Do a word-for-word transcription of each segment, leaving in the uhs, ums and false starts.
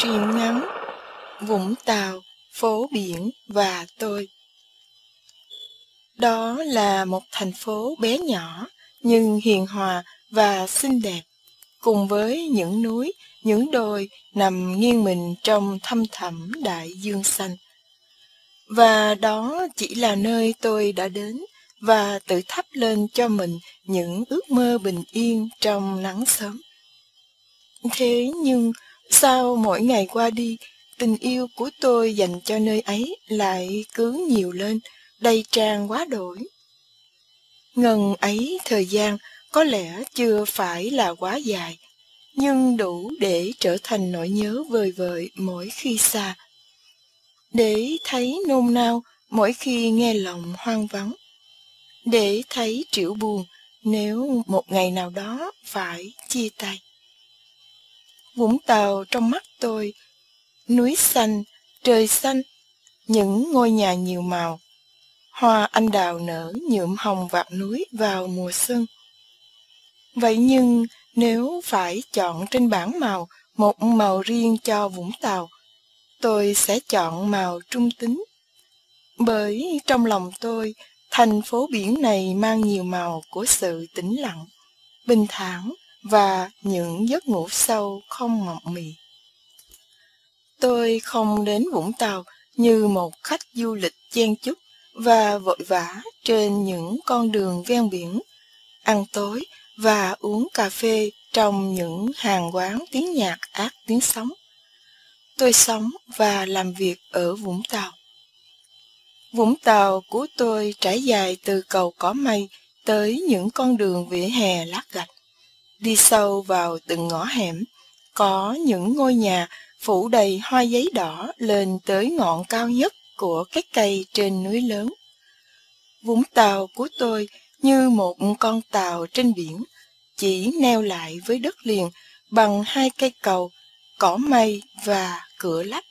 Truyện ngắn Vũng Tàu, phố biển và tôi. Đó là một thành phố bé nhỏ nhưng hiền hòa và xinh đẹp, cùng với những núi, những đồi nằm nghiêng mình trong thăm thẳm đại dương xanh. Và đó chỉ là nơi tôi đã đến và tự thắp lên cho mình những ước mơ bình yên trong nắng sớm. Thế nhưng sao mỗi ngày qua đi, tình yêu của tôi dành cho nơi ấy lại cứ nhiều lên, đầy tràn quá đổi. Ngần ấy thời gian có lẽ chưa phải là quá dài, nhưng đủ để trở thành nỗi nhớ vời vợi mỗi khi xa, để thấy nôn nao mỗi khi nghe lòng hoang vắng, để thấy trĩu buồn nếu một ngày nào đó phải chia tay. Vũng Tàu trong mắt tôi, núi xanh, trời xanh, những ngôi nhà nhiều màu, hoa anh đào nở nhuộm hồng vạt núi vào mùa xuân. Vậy nhưng nếu phải chọn trên bảng màu một màu riêng cho Vũng Tàu, tôi sẽ chọn màu trung tính. Bởi trong lòng tôi, thành phố biển này mang nhiều màu của sự tĩnh lặng, bình thản và những giấc ngủ sâu không mộng mị. Tôi không đến Vũng Tàu như một khách du lịch chen chúc và vội vã trên những con đường ven biển, ăn tối và uống cà phê trong những hàng quán tiếng nhạc át tiếng sóng. Tôi sống và làm việc ở Vũng Tàu. Vũng Tàu của tôi trải dài từ cầu Cỏ Mây tới những con đường vỉa hè lát gạch. Đi sâu vào từng ngõ hẻm, có những ngôi nhà phủ đầy hoa giấy đỏ lên tới ngọn cao nhất của cái cây trên núi lớn. Vũng Tàu của tôi như một con tàu trên biển, chỉ neo lại với đất liền bằng hai cây cầu, Cỏ Mây và Cửa Lách.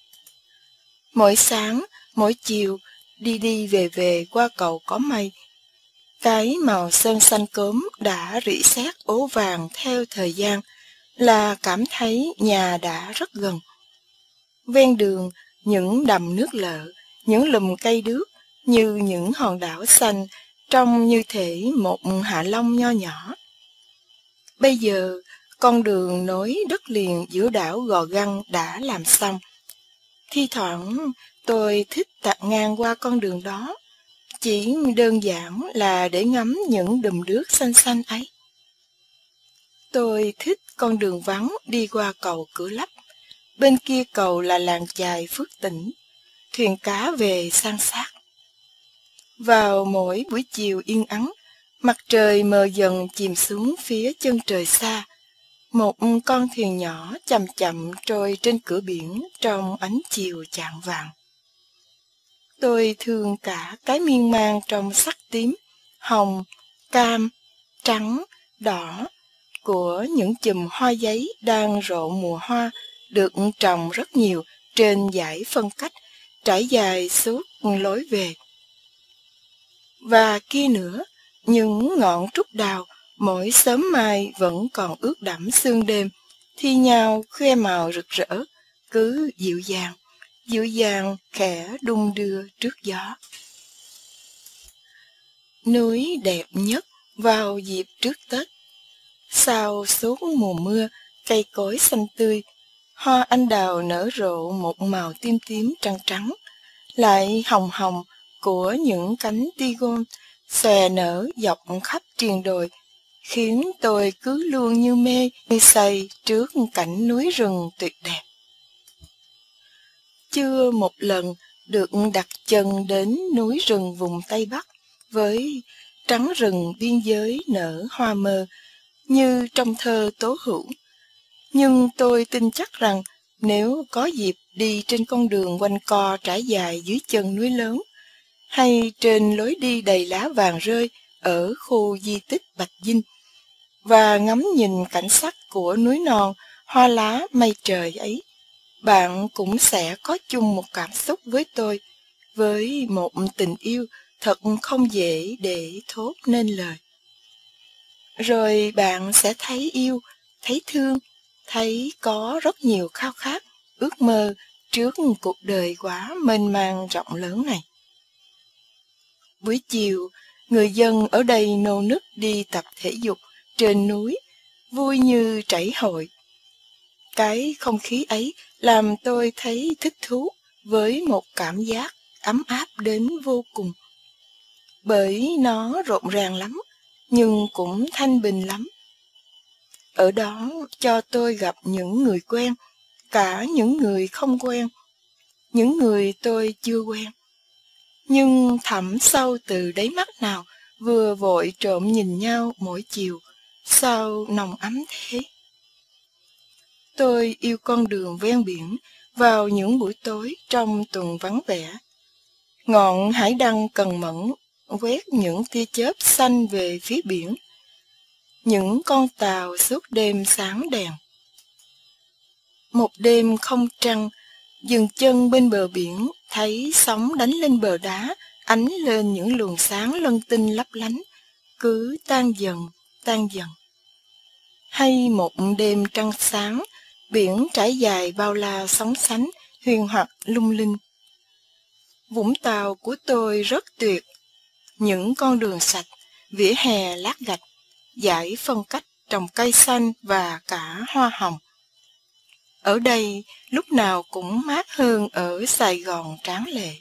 Mỗi sáng, mỗi chiều, đi đi về về qua cầu Cỏ Mây, cái màu sơn xanh cốm đã rỉ sét ố vàng theo thời gian, là cảm thấy nhà đã rất gần. Ven đường, những đầm nước lợ, những lùm cây đước như những hòn đảo xanh, trông như thể một Hạ Long nho nhỏ. Bây giờ, con đường nối đất liền giữa đảo Gò Găng đã làm xong. Thi thoảng, tôi thích tạt ngang qua con đường đó, chỉ đơn giản là để ngắm những đùm đước xanh xanh ấy. Tôi thích con đường vắng đi qua cầu Cửa Lách. Bên kia cầu là làng chài Phước Tỉnh, thuyền cá về san sát. Vào mỗi buổi chiều yên ắng, mặt trời mờ dần chìm xuống phía chân trời xa. Một con thuyền nhỏ chậm chậm trôi trên cửa biển trong ánh chiều chạng vàng. Tôi thương cả cái miên man trong sắc tím, hồng, cam, trắng, đỏ của những chùm hoa giấy đang rộ mùa hoa, được trồng rất nhiều trên dãy phân cách trải dài suốt lối về. Và kia nữa, những ngọn trúc đào mỗi sớm mai vẫn còn ướt đẫm sương đêm, thi nhau khoe màu rực rỡ, cứ dịu dàng, dịu dàng khẽ đung đưa trước gió. Núi đẹp nhất vào dịp trước Tết. Sau suốt mùa mưa, cây cối xanh tươi, hoa anh đào nở rộ một màu tím tím trắng trắng, lại hồng hồng của những cánh tigon xòe nở dọc khắp triền đồi, khiến tôi cứ luôn như mê như say trước cảnh núi rừng tuyệt đẹp. Chưa một lần được đặt chân đến núi rừng vùng Tây Bắc với trắng rừng biên giới nở hoa mơ như trong thơ Tố Hữu. Nhưng tôi tin chắc rằng nếu có dịp đi trên con đường quanh co trải dài dưới chân núi lớn, hay trên lối đi đầy lá vàng rơi ở khu di tích Bạch Dinh, và ngắm nhìn cảnh sắc của núi non hoa lá mây trời ấy, bạn cũng sẽ có chung một cảm xúc với tôi, với một tình yêu thật không dễ để thốt nên lời. Rồi bạn sẽ thấy yêu, thấy thương, thấy có rất nhiều khao khát ước mơ trước cuộc đời quá mênh mang rộng lớn này. Buổi chiều, người dân ở đây nô nức đi tập thể dục trên núi, vui như trảy hội. Cái không khí ấy làm tôi thấy thích thú với một cảm giác ấm áp đến vô cùng. Bởi nó rộn ràng lắm, nhưng cũng thanh bình lắm. Ở đó cho tôi gặp những người quen, cả những người không quen, những người tôi chưa quen. Nhưng thẳm sâu từ đáy mắt nào vừa vội trộm nhìn nhau mỗi chiều, sao nồng ấm thế? Tôi yêu con đường ven biển vào những buổi tối trong tuần vắng vẻ. Ngọn hải đăng cần mẫn quét những tia chớp xanh về phía biển. Những con tàu suốt đêm sáng đèn. Một đêm không trăng, dừng chân bên bờ biển, thấy sóng đánh lên bờ đá, ánh lên những luồng sáng lân tinh lấp lánh, cứ tan dần, tan dần. Hay một đêm trăng sáng, biển trải dài bao la sóng sánh, huyền hoặc lung linh. Vũng Tàu của tôi rất tuyệt, những con đường sạch, vỉa hè lát gạch, dải phân cách trồng cây xanh và cả hoa hồng. Ở đây lúc nào cũng mát hơn ở Sài Gòn tráng lệ.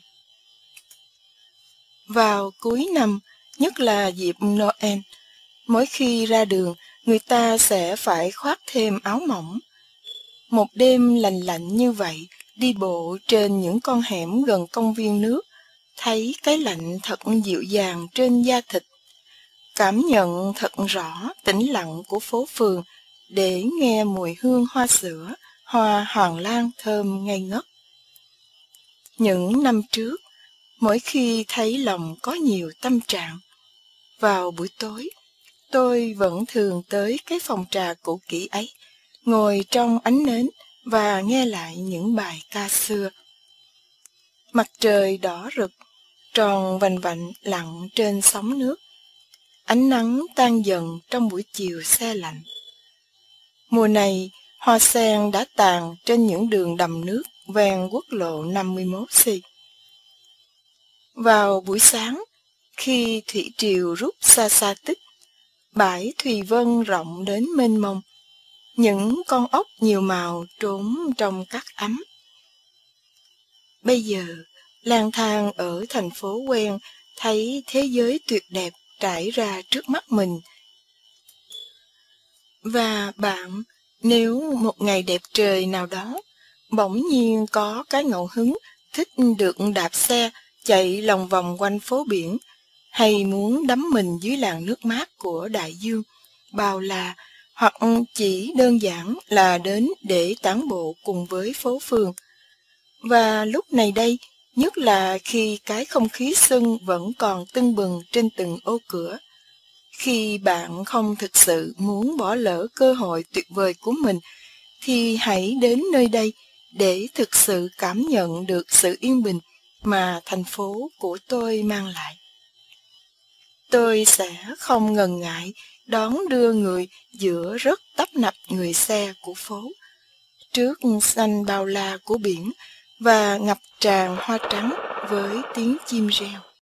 Vào cuối năm, nhất là dịp Noel, mỗi khi ra đường, người ta sẽ phải khoác thêm áo mỏng. Một đêm lành lạnh như vậy, đi bộ trên những con hẻm gần công viên nước, thấy cái lạnh thật dịu dàng trên da thịt. Cảm nhận thật rõ tĩnh lặng của phố phường để nghe mùi hương hoa sữa, hoa hoàng lan thơm ngây ngất. Những năm trước, mỗi khi thấy lòng có nhiều tâm trạng, vào buổi tối, tôi vẫn thường tới cái phòng trà cũ kỹ ấy, ngồi trong ánh nến và nghe lại những bài ca xưa. Mặt trời đỏ rực, tròn vành vạnh lặn trên sóng nước. Ánh nắng tan dần trong buổi chiều se lạnh. Mùa này, hoa sen đã tàn trên những đường đầm nước ven quốc lộ năm mươi mốt C. Vào buổi sáng, khi thủy triều rút xa xa tích, bãi Thùy Vân rộng đến mênh mông, những con ốc nhiều màu trốn trong các ấm. Bây giờ, lang thang ở thành phố quen, thấy thế giới tuyệt đẹp trải ra trước mắt mình. Và bạn, nếu một ngày đẹp trời nào đó, bỗng nhiên có cái ngẫu hứng thích được đạp xe chạy lòng vòng quanh phố biển, hay muốn đắm mình dưới làn nước mát của đại dương, bao la, hoặc chỉ đơn giản là đến để tản bộ cùng với phố phường. Và lúc này đây, nhất là khi cái không khí xuân vẫn còn tưng bừng trên từng ô cửa, khi bạn không thực sự muốn bỏ lỡ cơ hội tuyệt vời của mình, thì hãy đến nơi đây để thực sự cảm nhận được sự yên bình mà thành phố của tôi mang lại. Tôi sẽ không ngần ngại đón đưa người giữa rất tấp nập người xe của phố, trước xanh bao la của biển và ngập tràn hoa trắng với tiếng chim reo.